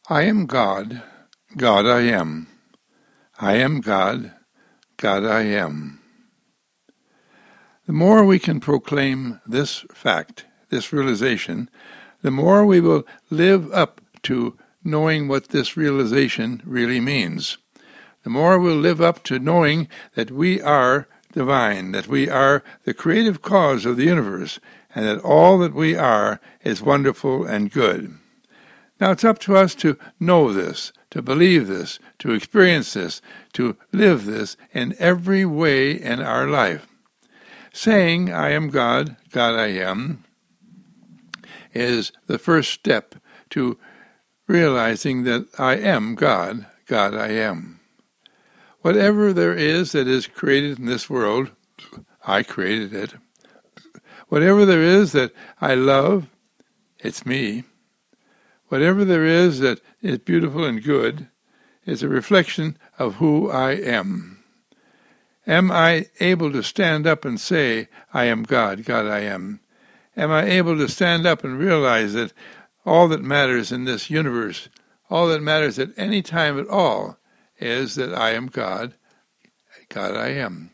I am God, God I am. I am God, God I am. The more we can proclaim this fact, this realization, the more we will live up to knowing what this realization really means. The more we'll live up to knowing that we are divine, that we are the creative cause of the universe, and that all that we are is wonderful and good. Now it's up to us to know this, to believe this, to experience this, to live this in every way in our life. Saying, I am God, God I am, is the first step to realizing that I am God, God I am. Whatever there is that is created in this world, I created it. Whatever there is that I love, it's me. Whatever there is that is beautiful and good is a reflection of who I am. Am I able to stand up and say, I am God, God I am? Am I able to stand up and realize that all that matters in this universe, all that matters at any time at all, is that I am God, God I am?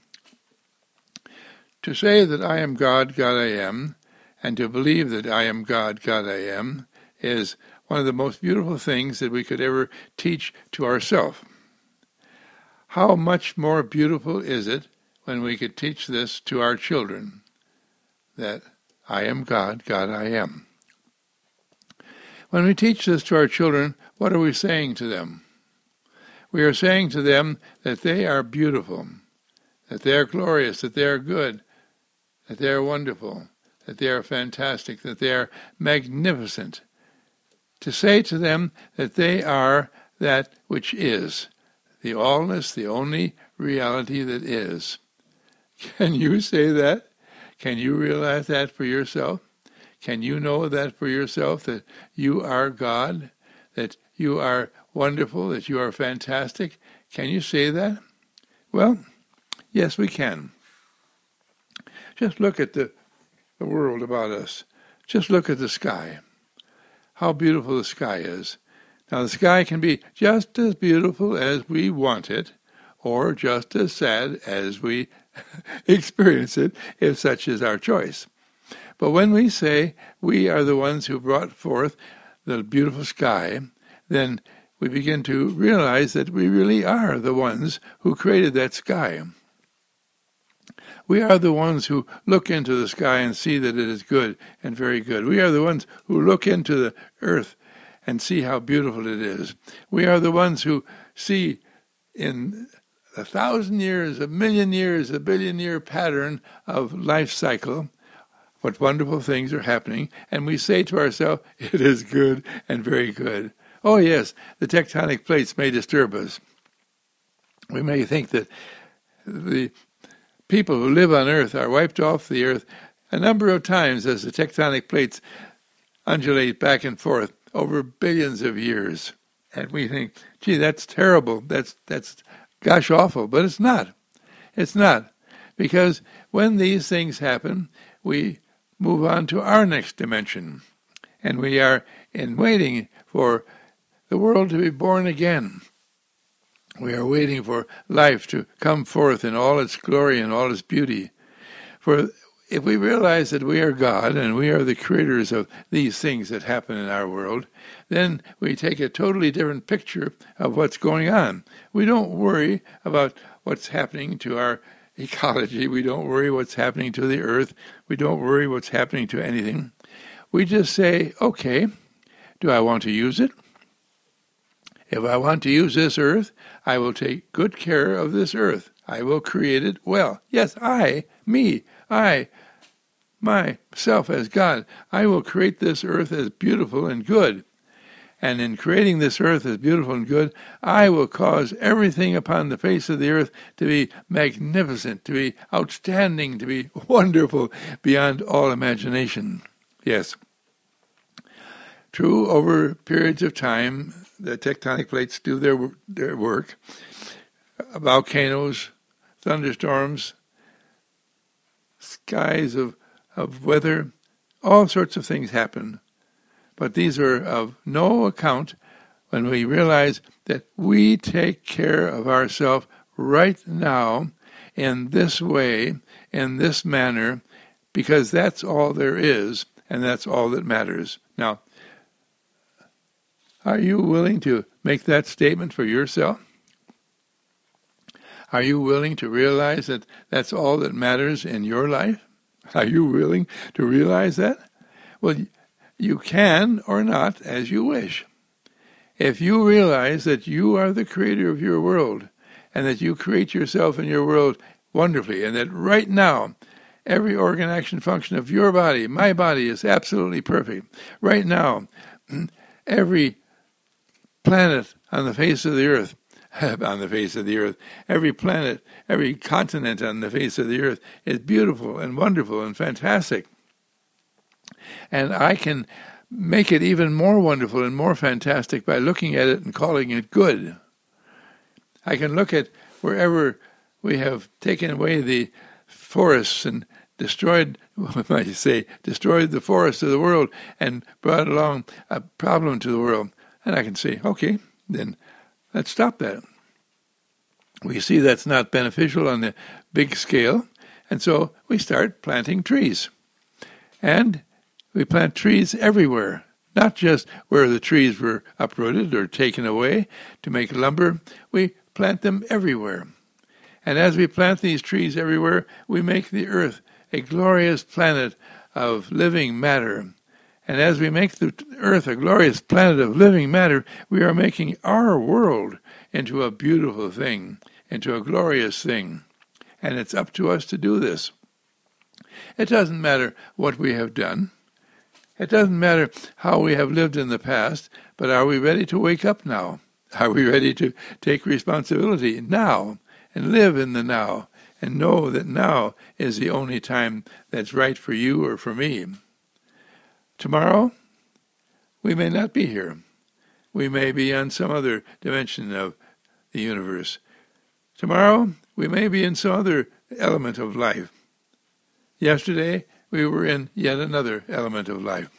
To say that I am God, God I am, and to believe that I am God, God I am, is one of the most beautiful things that we could ever teach to ourselves. How much more beautiful is it when we could teach this to our children, that I am God, God I am. When we teach this to our children, what are we saying to them? We are saying to them that they are beautiful, that they are glorious, that they are good, that they are wonderful, that they are fantastic, that they are magnificent. To say to them that they are that which is, the allness, the only reality that is. Can you say that? Can you realize that for yourself? Can you know that for yourself, that you are God, that you are wonderful, that you are fantastic? Can you say that? Well, yes, we can. Just look at the world about us. Just look at the sky. How beautiful the sky is. Now, the sky can be just as beautiful as we want it, or just as sad as we experience it, if such is our choice. But when we say we are the ones who brought forth the beautiful sky, then we begin to realize that we really are the ones who created that sky. We are the ones who look into the sky and see that it is good and very good. We are the ones who look into the earth and see how beautiful it is. We are the ones who see in 1,000 years, 1,000,000 years, 1,000,000,000-year pattern of life cycle what wonderful things are happening, and we say to ourselves, it is good and very good. Oh yes, the tectonic plates may disturb us. We may think that the people who live on Earth are wiped off the Earth a number of times as the tectonic plates undulate back and forth over billions of years. And we think, gee, that's terrible, that's gosh awful, but it's not. It's not. Because when these things happen, we move on to our next dimension. And we are in waiting for the world to be born again. We are waiting for life to come forth in all its glory and all its beauty. For if we realize that we are God and we are the creators of these things that happen in our world, then we take a totally different picture of what's going on. We don't worry about what's happening to our ecology. We don't worry what's happening to the earth. We don't worry what's happening to anything. We just say, okay, do I want to use it? If I want to use this earth, I will take good care of this earth. I will create it well. Yes, myself as God, I will create this earth as beautiful and good. And in creating this earth as beautiful and good, I will cause everything upon the face of the earth to be magnificent, to be outstanding, to be wonderful beyond all imagination. Yes. True, over periods of time, the tectonic plates do their work. Volcanoes, thunderstorms, skies of all sorts of things happen. But these are of no account when we realize that we take care of ourselves right now in this way, in this manner, because that's all there is, and that's all that matters. Now, are you willing to make that statement for yourself? Are you willing to realize that that's all that matters in your life? Are you willing to realize that? Well, you can or not as you wish. If you realize that you are the creator of your world and that you create yourself and your world wonderfully, and that right now every organ, action, function of your body, my body, is absolutely perfect. Right now, every planet on the face of the earth, every planet, every continent on the face of the earth is beautiful and wonderful and fantastic. And I can make it even more wonderful and more fantastic by looking at it and calling it good. I can look at wherever we have taken away the forests and destroyed the forests of the world and brought along a problem to the world. And I can say, okay, then let's stop that. We see that's not beneficial on the big scale, and so we start planting trees. And we plant trees everywhere, not just where the trees were uprooted or taken away to make lumber. We plant them everywhere. And as we plant these trees everywhere, we make the earth a glorious planet of living matter. And as we make the earth a glorious planet of living matter, we are making our world into a beautiful thing, into a glorious thing. And it's up to us to do this. It doesn't matter what we have done. It doesn't matter how we have lived in the past, but are we ready to wake up now? Are we ready to take responsibility now and live in the now and know that now is the only time that's right for you or for me? Tomorrow, we may not be here. We may be on some other dimension of the universe. Tomorrow, we may be in some other element of life. Yesterday, we were in yet another element of life.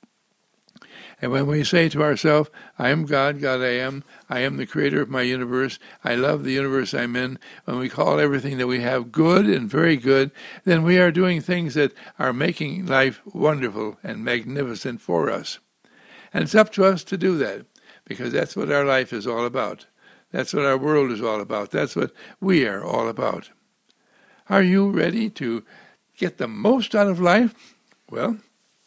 And when we say to ourselves, I am God, God I am the creator of my universe, I love the universe I'm in, when we call everything that we have good and very good, then we are doing things that are making life wonderful and magnificent for us. And it's up to us to do that, because that's what our life is all about. That's what our world is all about. That's what we are all about. Are you ready to get the most out of life? Well,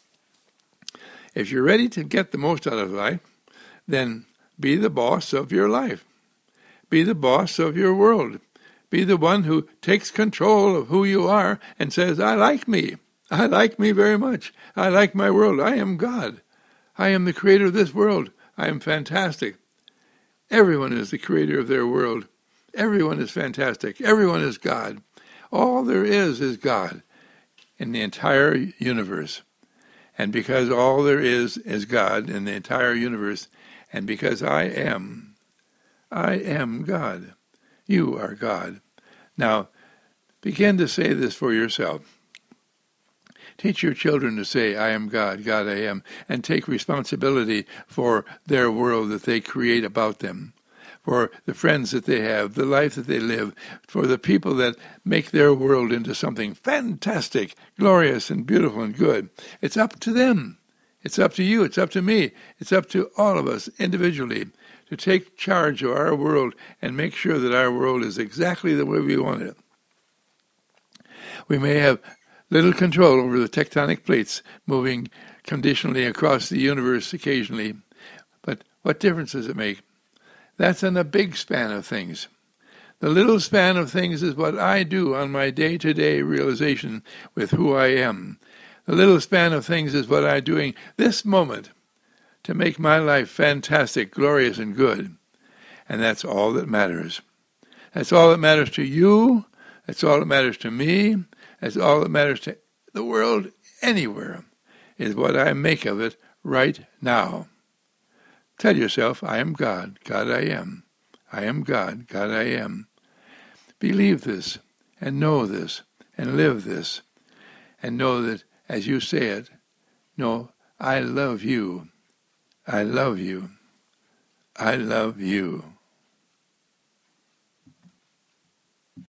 if you're ready to get the most out of life, then be the boss of your life. Be the boss of your world. Be the one who takes control of who you are and says, I like me. I like me very much. I like my world. I am God. I am the creator of this world. I am fantastic. Everyone is the creator of their world. Everyone is fantastic. Everyone is God. All there is God in the entire universe. And because all there is God in the entire universe, and because I am God. You are God. Now, begin to say this for yourself. Teach your children to say, I am God, God I am, and take responsibility for their world that they create about them, for the friends that they have, the life that they live, for the people that make their world into something fantastic, glorious, and beautiful and good. It's up to them. It's up to you. It's up to me. It's up to all of us individually to take charge of our world and make sure that our world is exactly the way we want it. We may have little control over the tectonic plates moving conditionally across the universe occasionally, but what difference does it make? That's in a big span of things. The little span of things is what I do on my day-to-day realization with who I am. The little span of things is what I'm doing this moment to make my life fantastic, glorious, and good. And that's all that matters. That's all that matters to you. That's all that matters to me. That's all that matters to the world anywhere, is what I make of it right now. Tell yourself, I am God, God I am. I am God, God I am. Believe this, and know this, and live this, and know that as you say it, know, I love you. I love you. I love you.